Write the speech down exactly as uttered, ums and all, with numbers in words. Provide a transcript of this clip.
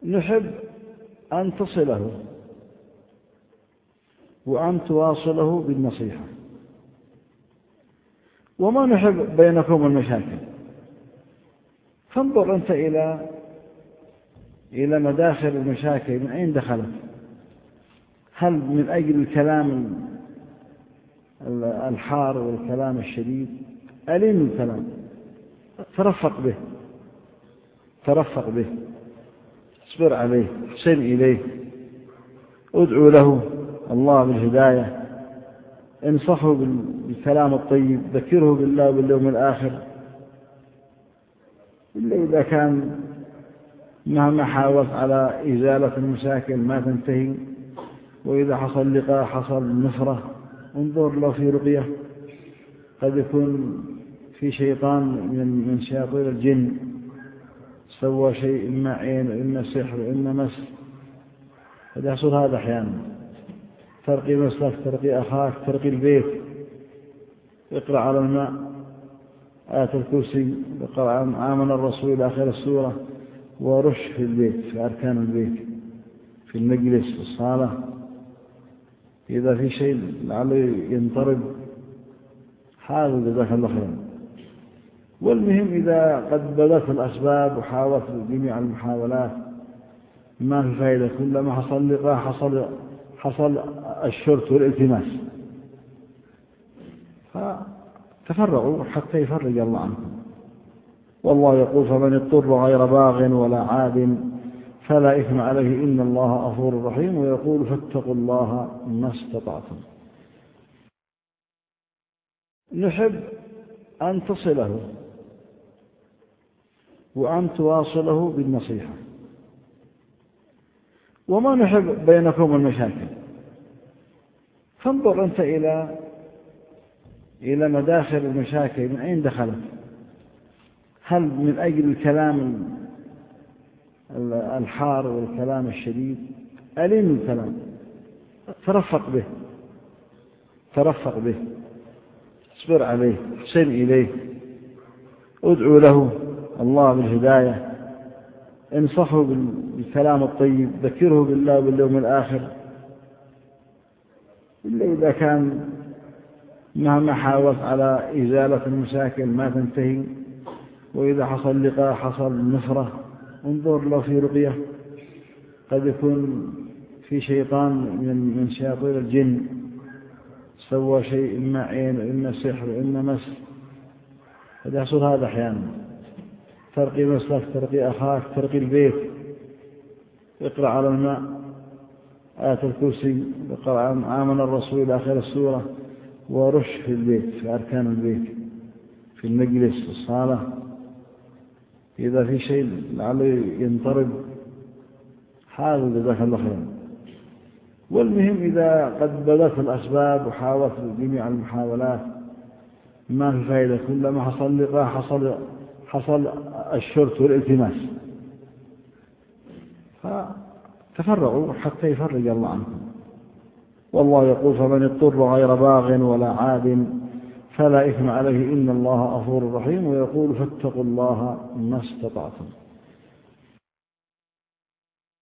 نحب أن تصله وأن تواصله بالنصيحة، وما نحب بينكم المشاكل. فانظر أنت إلى إلى مداخل المشاكل من أين دخلت. هل من أجل الكلام الحار والكلام الشديد؟ ألين الكلام، ترفق به ترفق به اصبر عليه، احسن إليه، ادعو له الله بالهداية، انصحه بالكلام الطيب، ذكره بالله واليوم الآخر. إلا إذا كان مهما حاولت على إزالة المشاكل ما تنتهي، وإذا حصل لقاء حصل نفرة، انظر له في رقية، قد يكون في شيطان من من شياطين الجن سوى شيء، إما عين وإما سحر وإما مس، قد يحصل هذا أحيانا. ترقي مسلك، ترقي أخاك، ترقي البيت، اقرأ على الماء آية الكرسي، اقرأ آمن الرسول إلى آخر السورة، ورش في البيت، في أركان البيت، في المجلس، في الصالة، إذا في شيء لعله ينطرد حاول جزاك الله خيرا. والمهم إذا قد بذلت الأسباب وحاولت جميع المحاولات ما في فائدة، كلما حصل لقاء حصل حصل الشرط والالتماس، فتفرغوا حتى يفرج الله عنكم. والله يقول فمن اضطر غير باغ ولا عاد فلا إثم عليه إن الله غفور رحيم. ويقول فاتقوا الله ما استطعتم. نحب أن تصله وأن تواصله بالنصيحة، وما نحب بينكم المشاكل. فانظر أنت إلى إلى مداخل المشاكل من أين دخلت. هل من أجل الكلام الحار والكلام الشديد؟ ألين الكلام، ترفق به ترفق به اصبر عليه، احسن إليه، ادعو له الله بالهداية، انصحه بالكلام الطيب، ذكره بالله واليوم الآخر. إلا إذا كان مهما حاولت على إزالة المشاكل ما تنتهي، وإذا حصل لقاء حصل نفرة، انظر له في رقية، قد يكون في شيطان من من شياطين الجن سوى شيء، إما عين وإما سحر وإما مس، قد يحصل هذا أحيانا. ترقي مسلك، ترقي أخاك، ترقي البيت، اقرأ على الماء آية الكرسي، اقرأ آمن الرسول إلى آخر السورة، ورش في البيت، في أركان البيت، في المجلس، في الصالة، إذا في شيء لعله ينطرد حاول جزاك الله خيرا. والمهم إذا قد بذلت الأسباب وحاولت جميع المحاولات ما في فائدة، كلما حصل لقاء حصل حصل الشرط والالتماس، فتفرغوا حتى يفرج الله عنكم. والله يقول فمن اضطر غير باغ ولا عاد فلا إثم عليه إن الله غفور رحيم. ويقول فاتقوا الله ما استطعتم.